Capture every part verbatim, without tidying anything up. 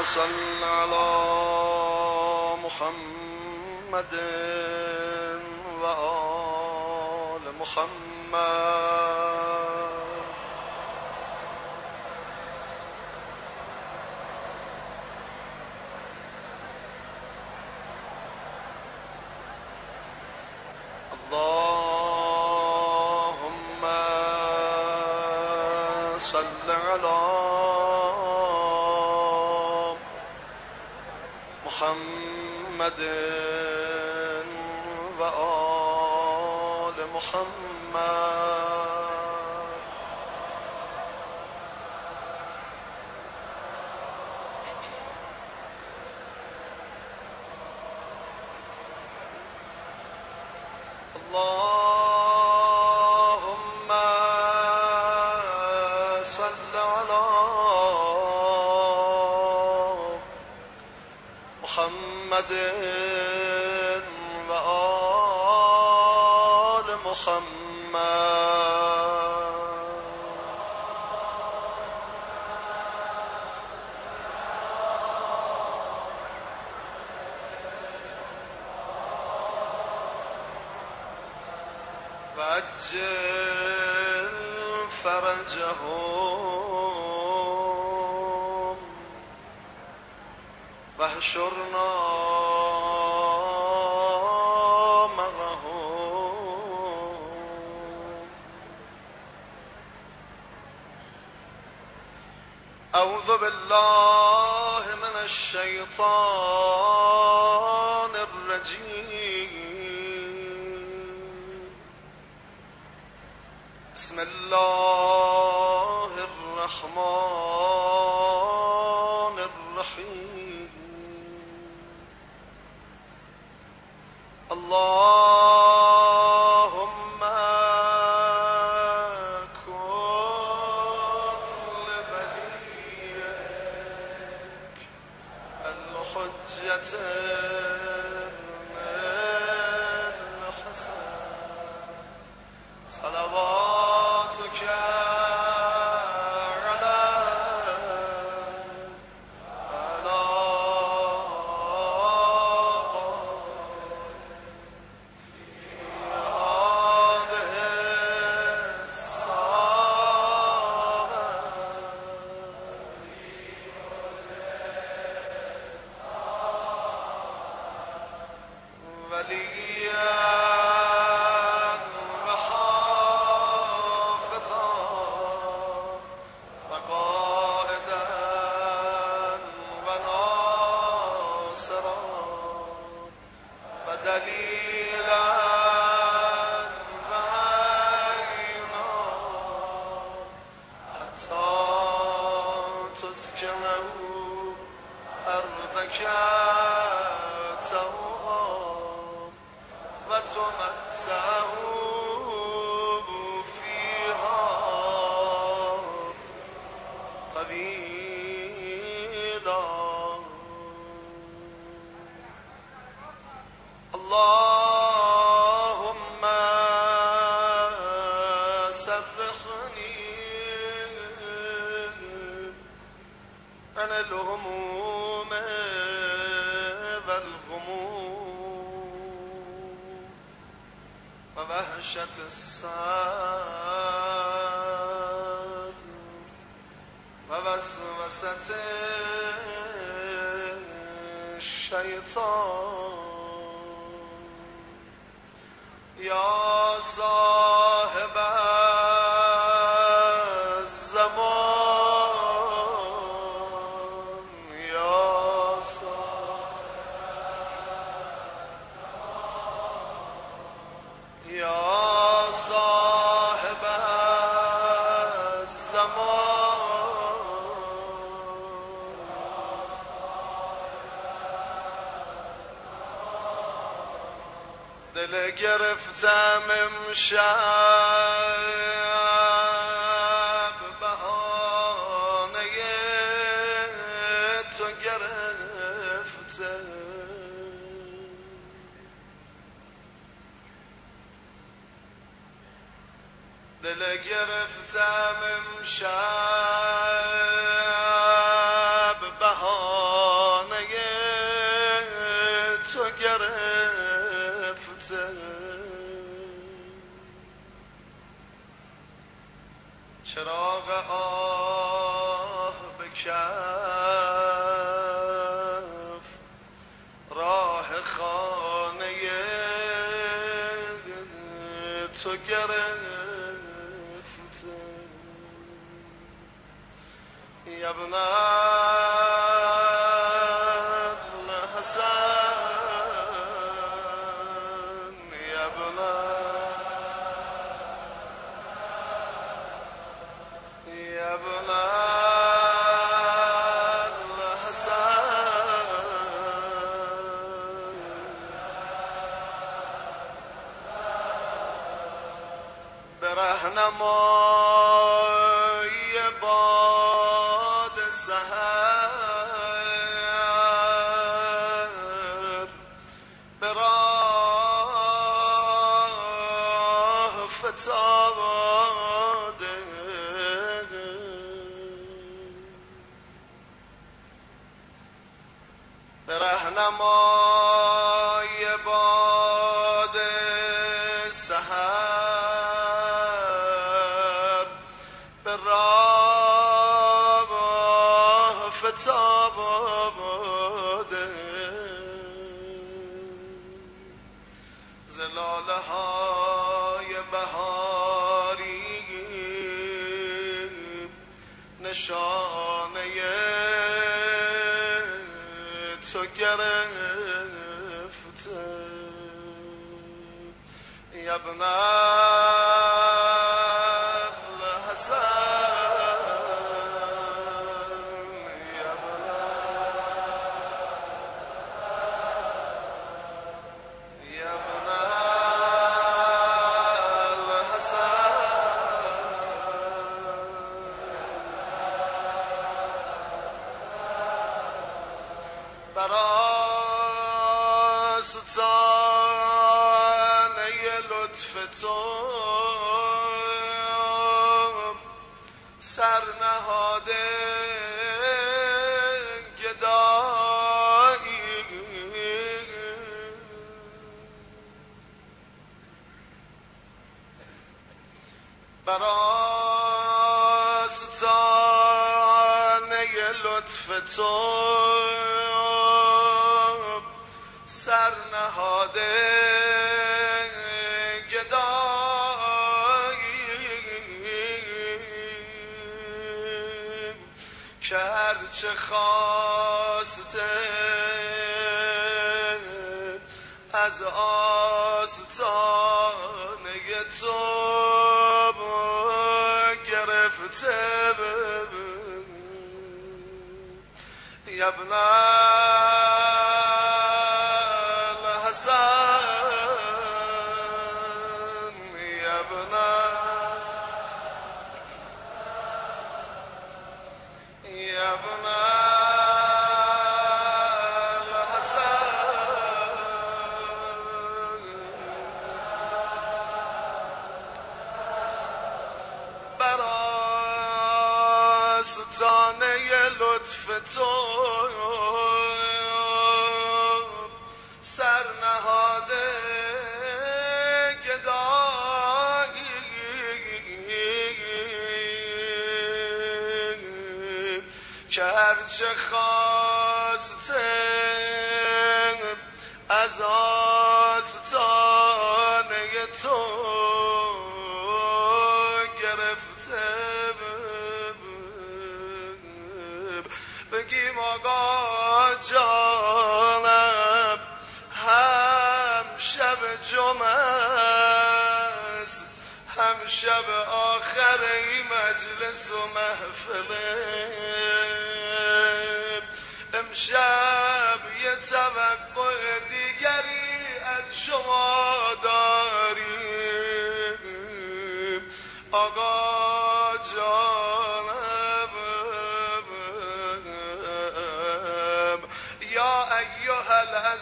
صل على محمد و آل محمد. اللهم صل على محمد و آل محمد. اللهم صل على محمد و آل محمد. وعجل فرجهم واحشرنا معهم. أعوذ بالله من الشيطان الرجيم. بسم الله الرحمن الرحيم. اللهم كن لوليك الحجة الحسن صلواتك اللهم سرحني عن الهموم والغموم ووحشة السر ووسوسة الشيطان. يا صاحب الزمان يا صاحب يا صاحب الزمان دل گرفتم امشب بهانه تو گرفته. دل گرفتم امشب بهانه چراغ آه بکف راه خانه تو گرفت ابن الحسن ابن ابن الحسن برهنمای باد سحر به راه فتاده برهنمای باد سحر به راه فتاده زلاله های بهاری نشانه تو گرفته ابن براستانه لطف تو سرنهاده گدایی براستانه لطف تو سرنهاده گدایی که هرچه خواسته از آستانه تو گرفته ابن براستانه لطف تو سرنهاده گدایی که هرچه خواسته از آستانه تو گرفته بگیم آقا جانم هم شب جمعه است هم شب آخر این مجلس و محفله امشب یه توقع دیگری از شما داریم آقا جانم یا ایها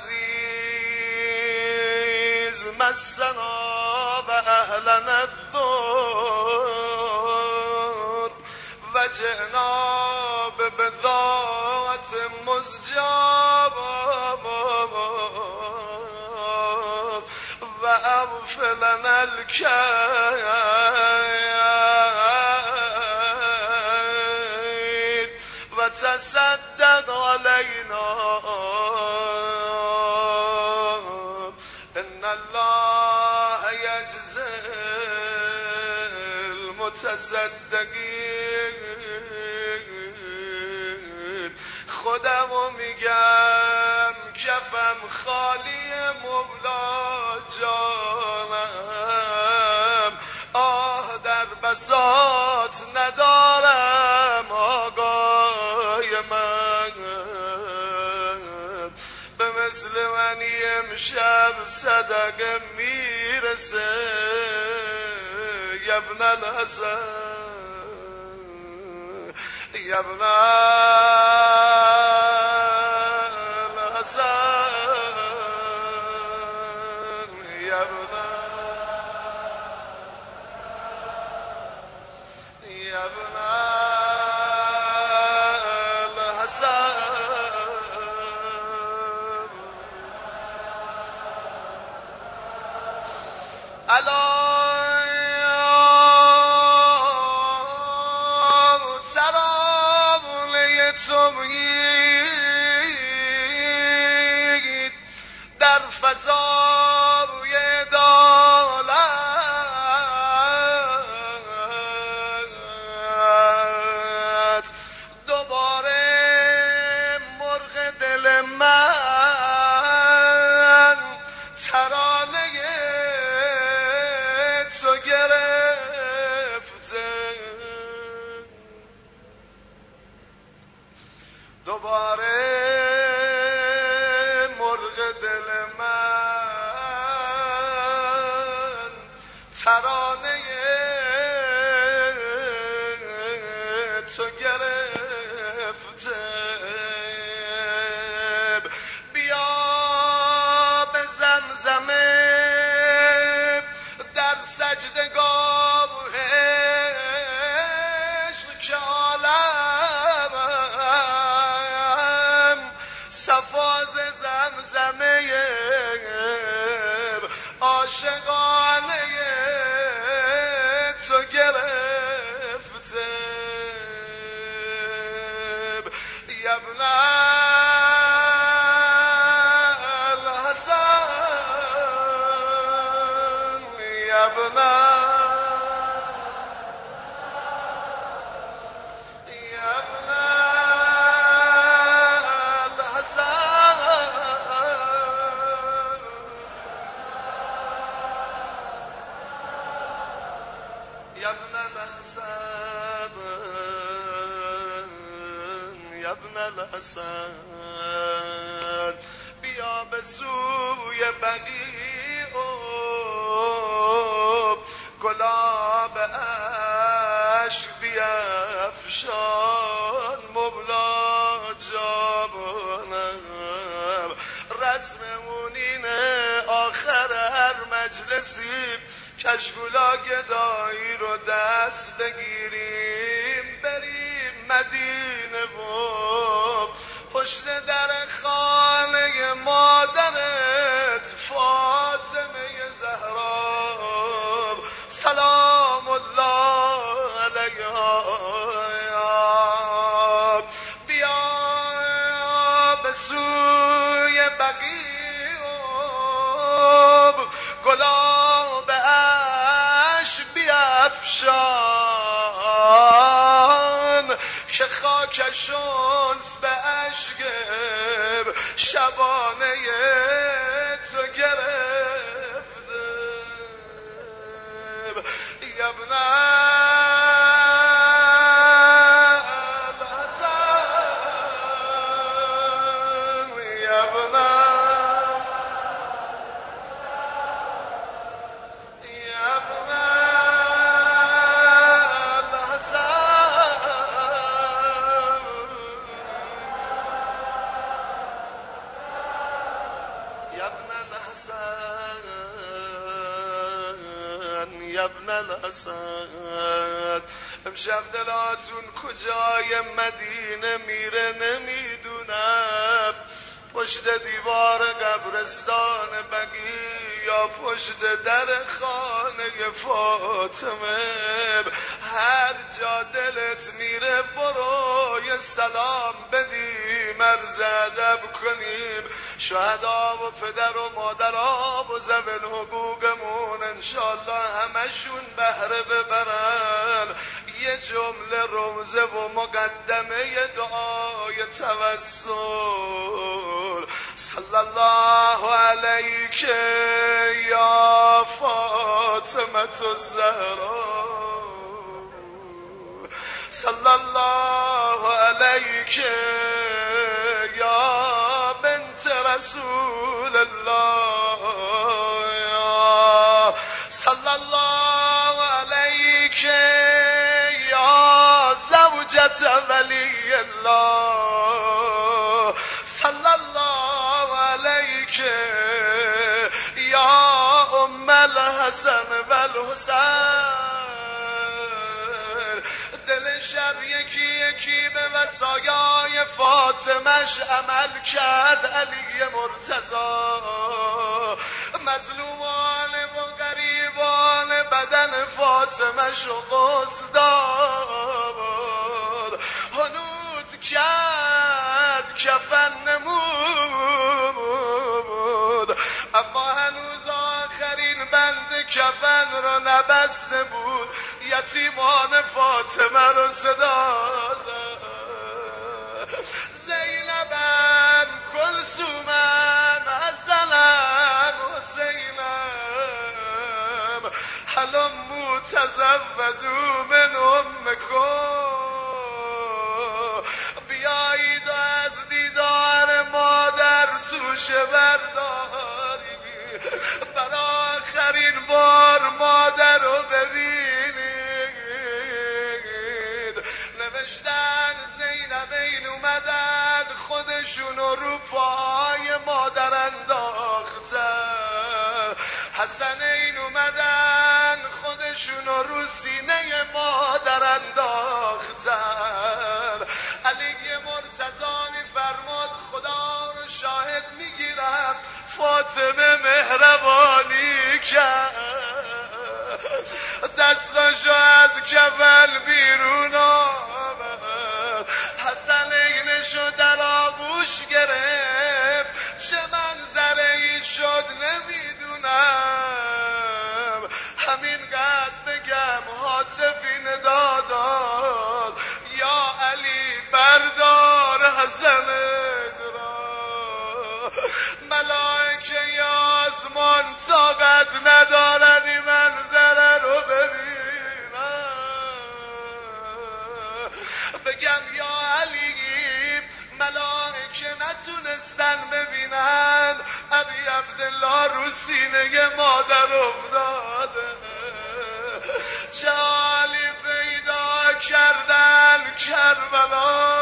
العزیز مسنا و اهلنا الضر و جئنا ببضاعة مزجاة و اغفر لنا الکیل تصدق علينا إن الله يجزي المتصدقين. خودمو میگم کفم خالی مولا جانم، آه در بساط ندارم آقای من، به مثل منی امشب صدقه میرسه یبن الحسن یبن الحسن یبن یبن الحسن الا توحید در فضای عدالت دوباره مرغ دل من ترانه تو گرفته، دوباره مرغ دل من ترانه تو گرفته. بیا به زمزم در سجدگاه عشق که عالم صفاز زمزمه عاشقانه تو گرفته. یبن الحسن یبن یبن یبن الحسن یبن الحسن بیا به سوی بقیع و گلاب عشق بیفشان مولا جانم. رسممون اینه آخر هر مجلسی کشکولا گدایی رو دست بگیریم بریم مدینه و پشت در خانه مادرت فاطمه زهرا سلام الله علیها بیا به سوی بقیع گلاب عشق بیفشان که خاکشون به عشق شبانه تو گرفته. یبن الحسن یبن یبن الحسن امشب دلاتون کجای مدینه میره نمیدونم، پشت دیوار قبرستان بقیع یا پشت در خانه فاطمه، هر جا دلت میره برو یه سلام بدیم عرض ادب کنیم. شهدا و پدر و مادرها و ذوی الحقوقمون انشالله همشون بهره ببرن. یه جمله رمزه و مقدمه دعای توسل. صلی الله علیک یا فاطمه الزهرا، صلی الله علیک یا بنت رسول الله، صلی الله علیک یا زوجة ولی الله، صلی الله علیک یا ام الحسن و الحسین. دل شب یکی یکی به وصایای فاطمش عمل کرد. علی مرتضی مظلومان و غریبان بدن فاطمش و غسل داد. حنوط کرد کفن نمود، اما هنوز آخرین بند کفن را نبسته بود. یتیمان فاطمه رو صدا زد. زینبم، کلثومم، حسنم، حسینم، هلموا تزودوا من امکم. بیایید و از دیدار مادر توشه برداری، بر آخرین بار مادر رو ببینید. نوشتن زینبین اومدن خودشون رو پای مادر انداختن، حسنین اومدن خودشون رو سینه مادر انداختن. علی مرتضی فرمود خدا رو شاهد میگیرم فاطمه مهربانی کرد، دستاشو از کفن بیرون آورد، حسنینشو در آغوش گرفت. چه منظره‌ای شد نمیدونم، همینقدر بگم حاطفین داداد یا علی بردار حسنین را. ملائکه آسمان طاقت ندارن این منظره رو ببینن. بگم یا علی ملائکه نتونستن ببینن، ابی عبدالله رو سینه مادر افتاده. چه حالی پیدا کردن کربلا.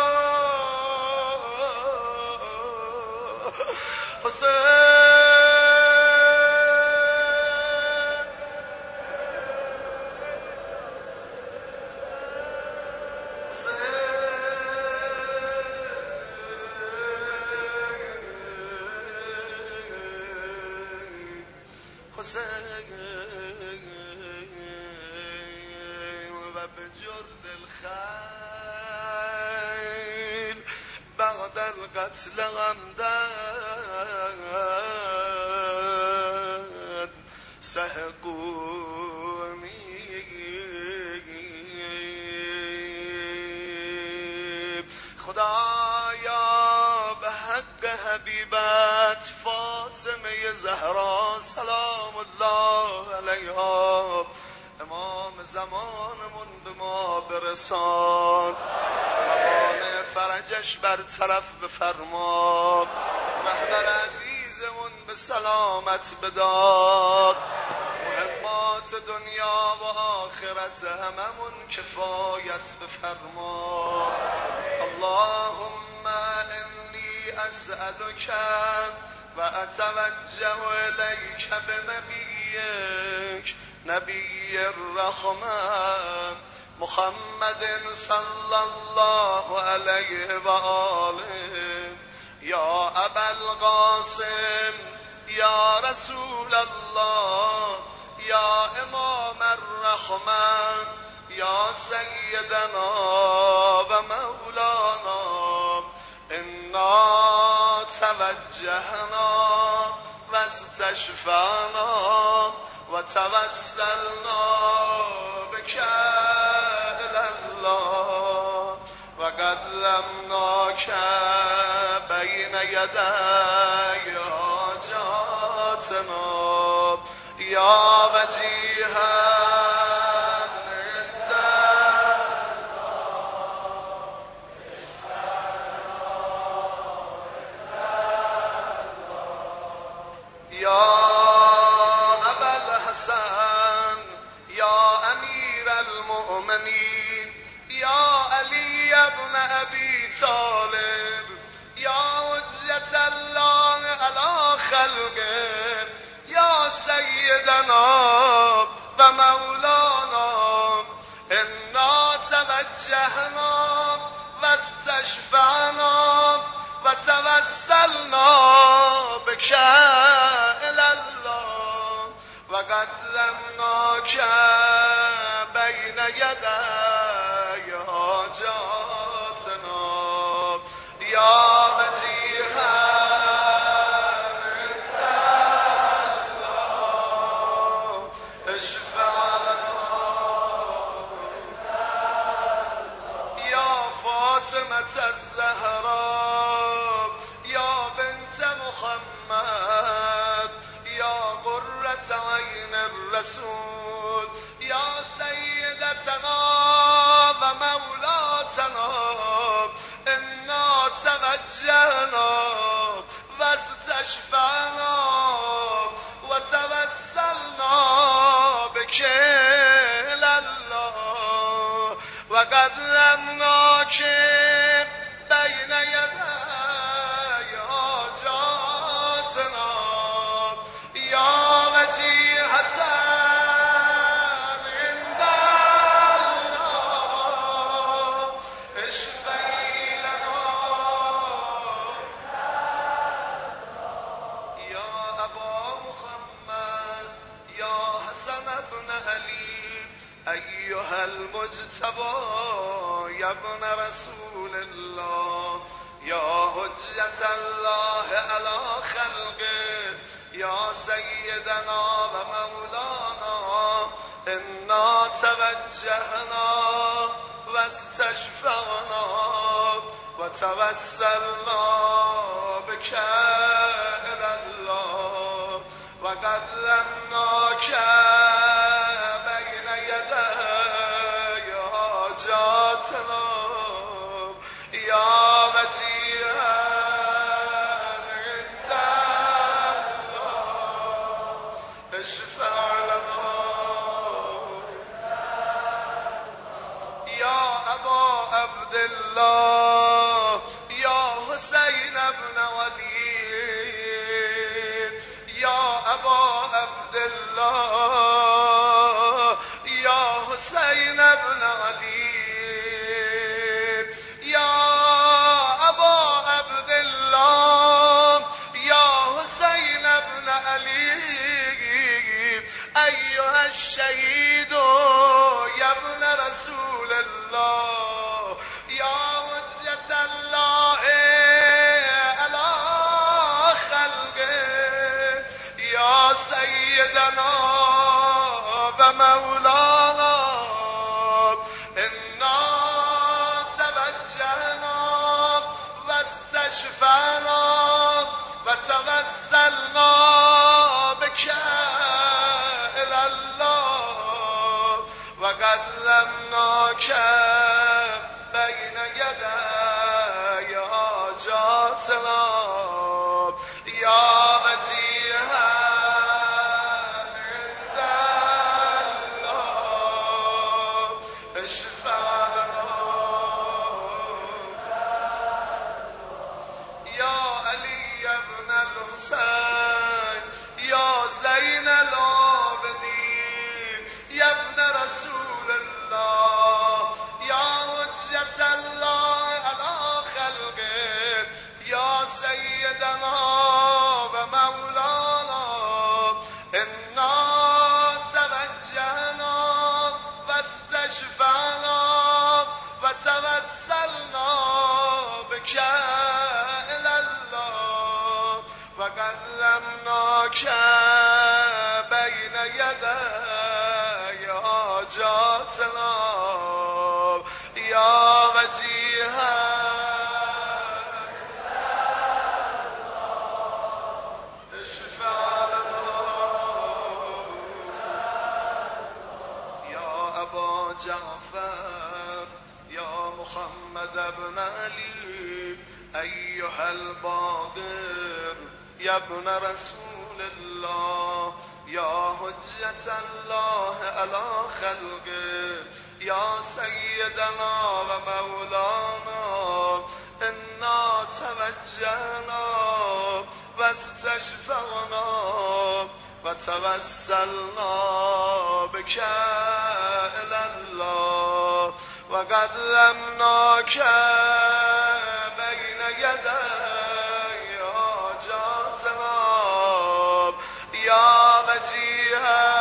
و به جرد الخیل بعد القتل غمدن سهقونی. خدایا به حق حبیبت فاطمه زهرا سلام الله علیها امام زمانمون به ما برسان. مقام فرجش برطرف بفرما. رهبر عزیزمون به سلامت بداد. مهمات دنیا و آخرت هممون کفایت بفرما. اللهم انی اسألک و اتوجه الیک بنبیک نبی الرحمن محمد صلی الله علیه و آله. یا ابا القاسم، یا رسول الله، یا امام الرحمن، يا سيدنا ومولانا إنا توجهنا واستشفعنا وتوسلنا بك إلى الله وقدمناك بين يدي حاجاتنا يا وجيها يا علي ابن أبي طالب يا حجة الله على خلقه يا سيدنا ومولانا إنا توجهنا واستشفعنا وتوسلنا بك إلى الله وقدمناك بين يدي حاجاتنا يا وجيها عند الله اشفع لنا يا فاطمة الزهراء يا بنت محمد يا قرة عين الرسول يا سيدتنا ومولاتنا إنا توجهنا واستشفعنا وتوسلنا بك إلى الله وقدمناك بين يدي حاجاتنا يا وجيهة أيها المجتبى يا ابن رسول الله يا حجة الله على خلقه يا سيدنا ومولانا إنا توجهنا واستشفعنا وتوسلنا بك إلى الله وقدمناك بين يدي حاجاتنا يا وجيها عند الله اشفع لنا يا أبا عبد الله يا حسين بن علي يا أبا عبد الله يا حسين بن علي يا أبا عبد الله يا حسين بن علي أيها الشهيد يا ابن رسول الله يا حجة الله على خلقه يا سيدنا ومولانا إنا توجهنا واستشفعنا وتوسلنا بك إلى الله وقدمناك بين يدي حاجاتنا يا وجيها عند الله اشفع لنا يا علي بن الحسين يا زين العابدين يا ابن رسول الله يا حجة الله على خلقه يا سيد وقدمناك بين يدي حاجاتنا يا وجيها اشفع لنا يا أبا جعفر يا محمد بن علي أيها الباقر يا ابن رسول الله يا حجة الله على خلقه يا سيدنا ومولانا إنا توجهنا واستشفعنا وتوسلنا بك إلى الله وقدمناك بين يدي حاجاتنا يا وجيها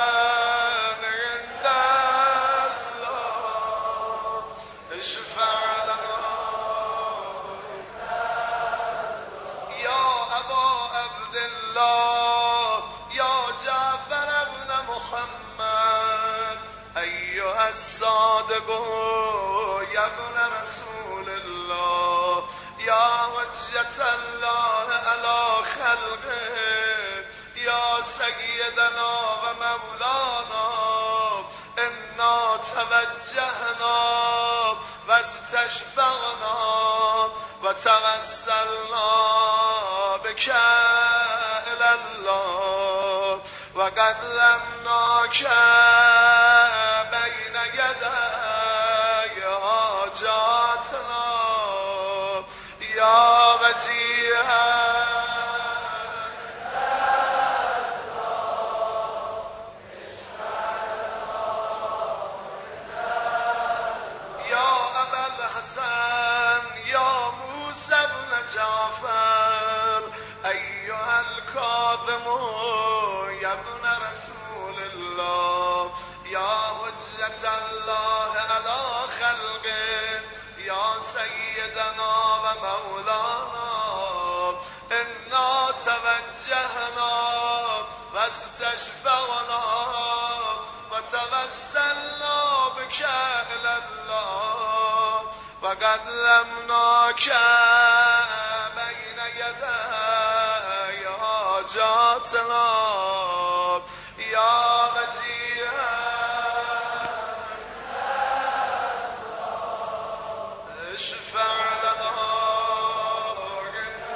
عند الله اشفع لنا يا أبا عبد الله يا جعفر بن محمد أيها الصادق يا ابن رسول الله يا حجة الله على خلقه يا سيدنا ومولانا إنا توجهنا واستشفعنا وتوسلنا بك إلى الله وقدمناك بين يدي حاجاتنا يا وجيها يا أبا الحسن يا موسى بن جعفر أيها الكاظم يا ابن رسول الله يا حجة الله على خلقه يا سيدنا ومولانا إنا توجهنا واستشفعنا وتوسلنا بك إلى الله وقدمناك بين يدي حاجاتنا يا وجيها اشفع لنا عند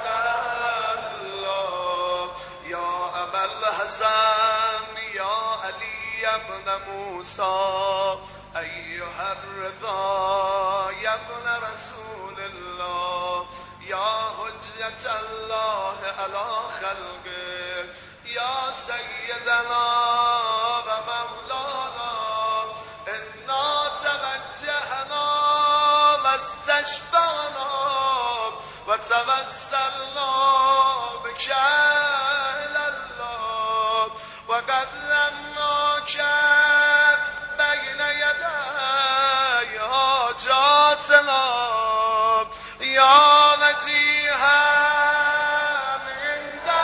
الله يا أبا الحسن يا علي بن موسى أيها الرضا يا ابن رسول الله يا حجة الله على خلقه يا سيدنا ومولانا إنا توجهنا واستشفعنا وتوسلنا بك إلى الله وقدمناك بين يدي حاجاتنا يا وجيها عند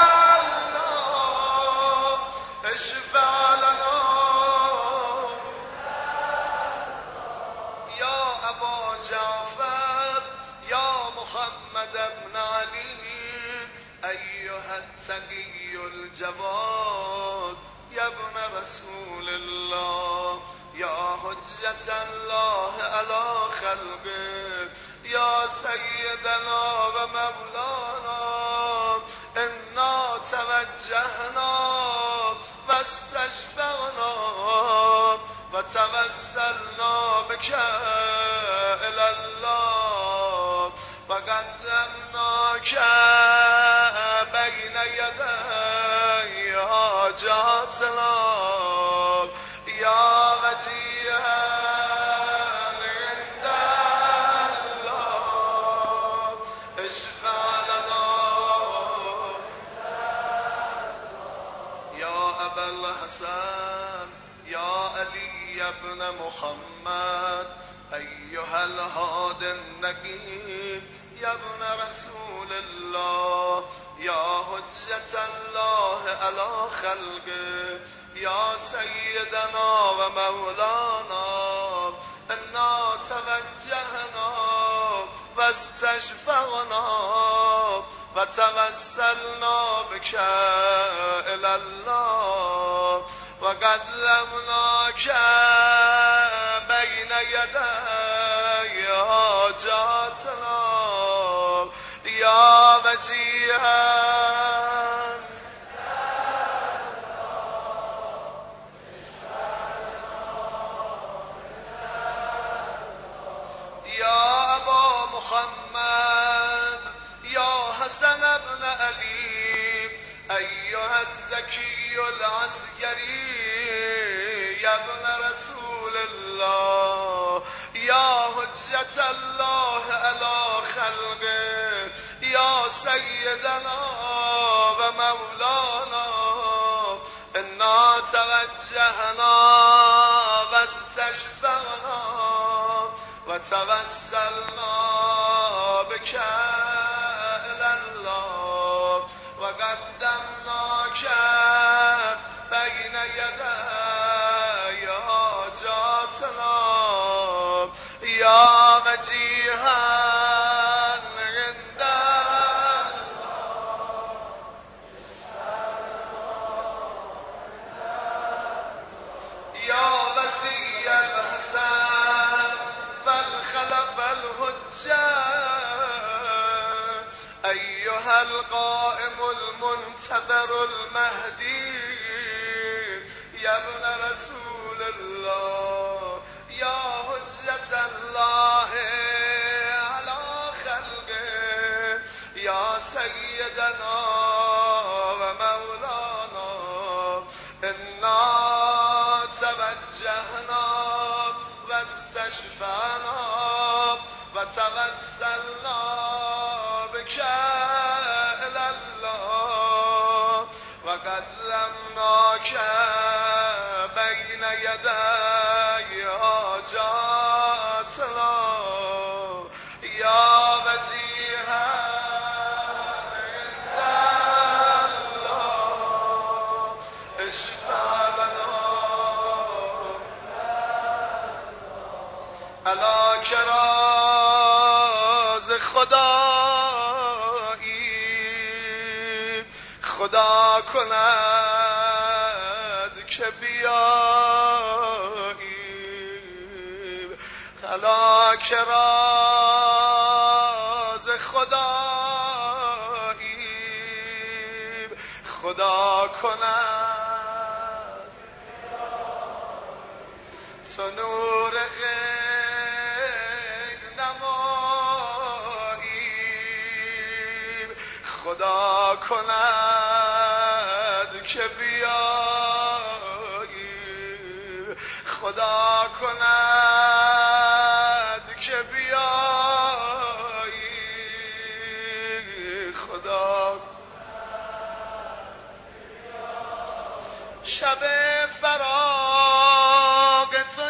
الله اشفع لنا يا أبا جعفر يا محمد بن علي أيها التقي الجواد يا ابن رسول الله يا حجة الله على خلقه يا سيدنا ومولانا إنا توجهنا واستشفعنا وتوسلنا بك إلى الله وقدمناك بين يدي حاجاتنا يا وجيها عند الله اشفع لنا يا أبا الحسن يا علي بن محمد أيها الهادي النقي يا ابن رسول الله یا حجت الله علی خلقه یا سیدنا و مولانا انا توجهنا و استشفقنا و توسلنا بك الی الله و قدمناک بین یدی حاجاتنا یا وجیها یا ابا محمد یا حسن ابن علی ایها الزکی العسکری یا ابن رسول الله یا حجت الله علی خلقه یا سیدنا و مولانا انا توجهنا و استشفقنا و توسلنا بك الی الله و قدمناک بین یدی حاجاتنا یا وجیها عند یا وصی الحسن والخلف الحجة أيها القائم المنتظر المهدي يا ابن رسول الله يا حجة الله على خلقه يا سيدنا ومولانا إنا توجهنا واستشفعنا وتوسلنا بك إلى الله وقدمناك بين يدي حاجاتنا يا وجيها عند الله اشفع لنا على کراز خدایی خدا کند که بیایی على کراز خدایی خدا کند تو نور خدا کند که بیایی خدا کند که بیایی خدا شب فراق تو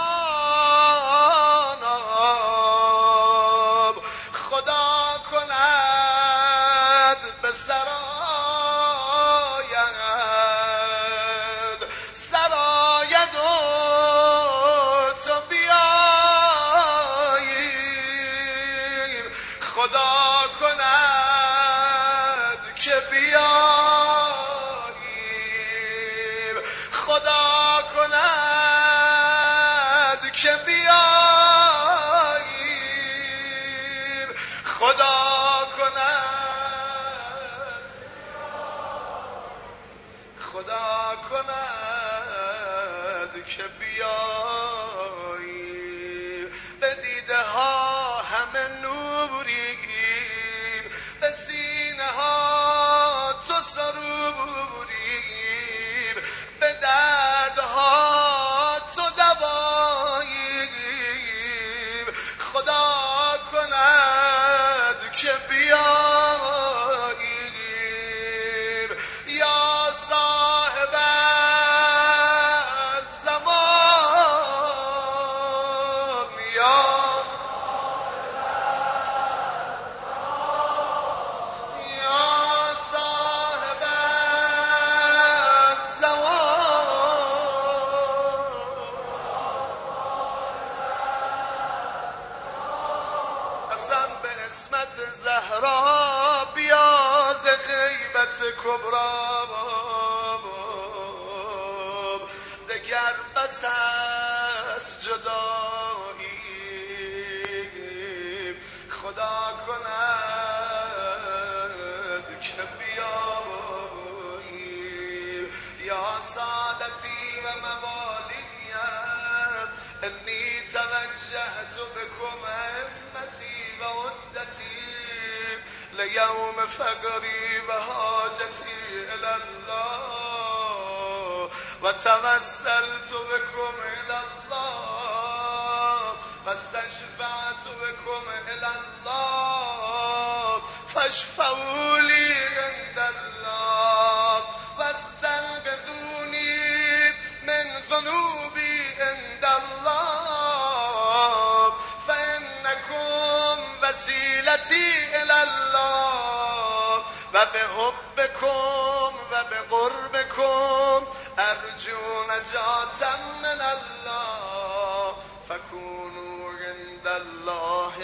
جانم خدا کند به سراید سراید و تو بیایی خدا کند کبرا دگر بس از جدایی خدا کند که بیایی یا سادتی و موالییم انی توجهت بکم همتی و عدتی لیوم فقری و حاجتی الالله و توسلت بکم الالله و استشفعت بکم الالله فاشفعوا لی عند الله و استنقذونی من ذنوبی عند الله فانکم وسیلتی الالله و به حبکم و به قربکم ارجو نجاتا من الله فکونوا عند الله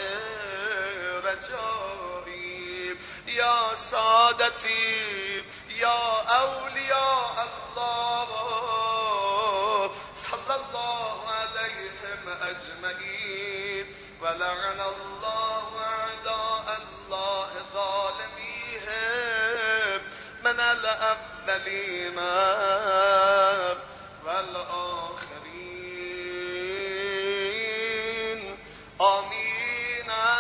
رجایی یا سادتی یا اولیاء الله صلی الله علیهم اجمعین ولعن الله اعداء الله ظالمیهم من الاولین والآخرین آمین.